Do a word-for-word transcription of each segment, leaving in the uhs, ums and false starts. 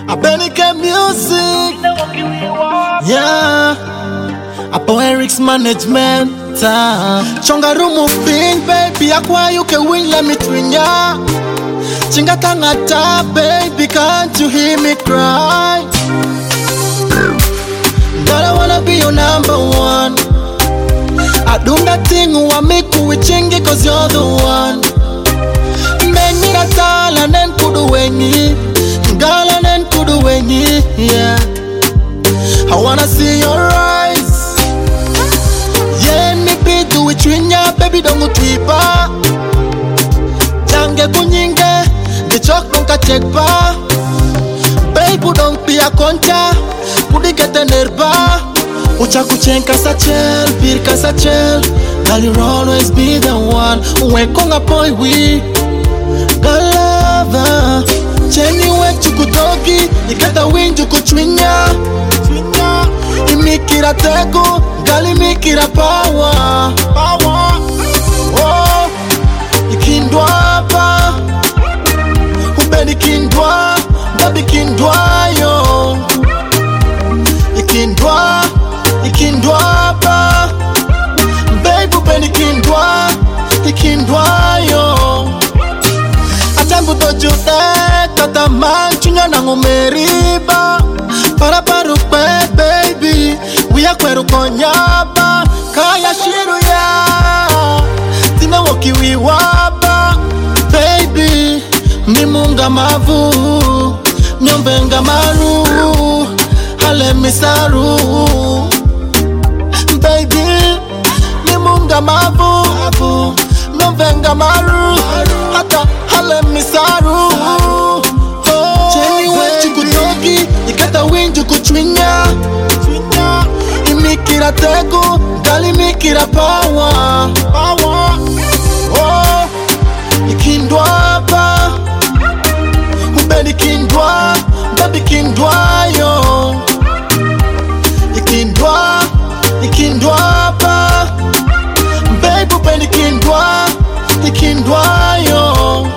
Abenike music. Yeah. Apo Eric's management. Chonga rumu ping baby. Akwa you can win, let me twin ya. Chinga tangata baby, can't you hear me cry? Girl, I wanna be your number one. I do that thing who I make you with chingy cause you're the one. Make me that all and then kudu wengi. Girl and then kudu wengi, yeah. I wanna see your eyes. Yeah, me be do it twinya, baby don't go tweepa. Jange kunyinge, the chok don't ka check pa. Baby don't be a concha, kudi get a nerva. Ucha kuchenka sa chel, pirka sa chel. Girl you'll always be the one. Uwe konga boy we Galava Cheni we chukutoki, ikata winju kuchwinya. Imikira teko, gali mikira power. Power. Oh, ikindwa hapa. Ubeni kindwa, baby kindwa yo. Ikindwa, ikindwa hapa. Baby ubeni kindwa, ikindwa yo. Atangu doju eh, kata manchunya na ngumeriba. Para paru pe baby, uya kweru konyaba. Kaya shiru ya, tina woki wiwaba. Baby, mimunga mavu, nyombenga maru, hale misaru. Baby, mimunga mavu, nyombenga maru, hata hale misaru. Cheni wechi kutoki, ikata winju kuchwinya. Imikira teko, gali mikira power. Oh, ikindwa hapa. Ubeni kindwa, baby kindwa yo. Ikindwa, ikindwa hapa. Baby ubeni kindwa, ikindwa yo.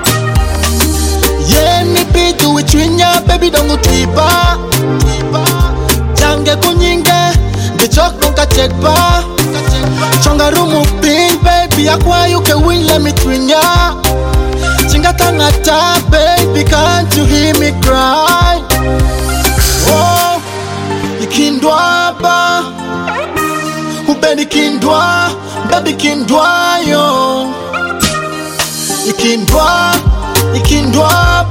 Yeah, me be do it twinya, baby don't go tweepa. Jange kunyinge, the chok don't ka check pa. Chonga rumu ping baby, akwa you can win, let me twinya. Chinga tangata baby, can't you hear me cry? Oh, ikindwa hapa. Ubeni kindwa, baby kindwa yo. Ikindwa, ikindwa